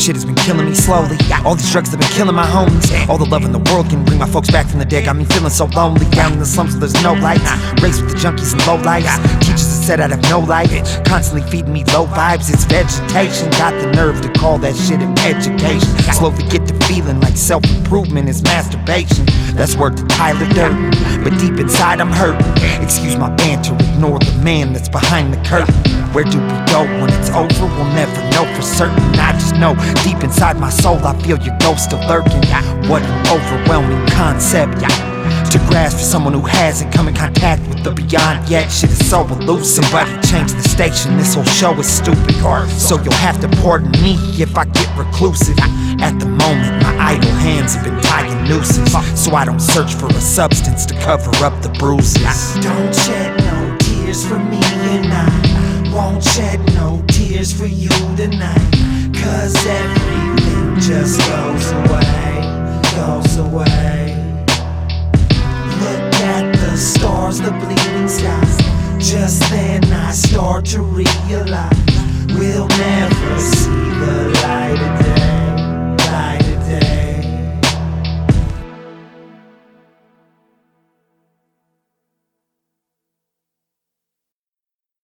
shit has been killing me slowly. All these drugs have been killing my homies. All the love in the world can bring my folks back from the dead. Got me feeling so lonely. Down in the slums where there's no lights. Race with the junkies and low lights. Teachers that said I'd have no life, constantly feeding me low vibes. It's vegetation. Got the nerve to call that shit an education. Slowly get to feeling like self-improvement is masturbation. That's word to Tyler Durden, but deep inside I'm hurting. Excuse my banter, ignore the man that's behind the curtain. Where do we go when it's over? We'll never know for certain. I just know deep inside my soul I feel your ghost still lurking. What an overwhelming concept to grasp for someone who hasn't come in contact with the beyond yet. Shit is so elusive. Somebody change the station, this whole show is stupid. So you'll have to pardon me if I get reclusive. At the moment my idle hands have been tying nooses, so I don't search for a substance to cover up the bruises. Don't shed no tears for me, and I won't shed no tears for you tonight. Cause everything just goes away, goes away. Look at the stars, the bleeding skies. Just then I start to realize we'll never see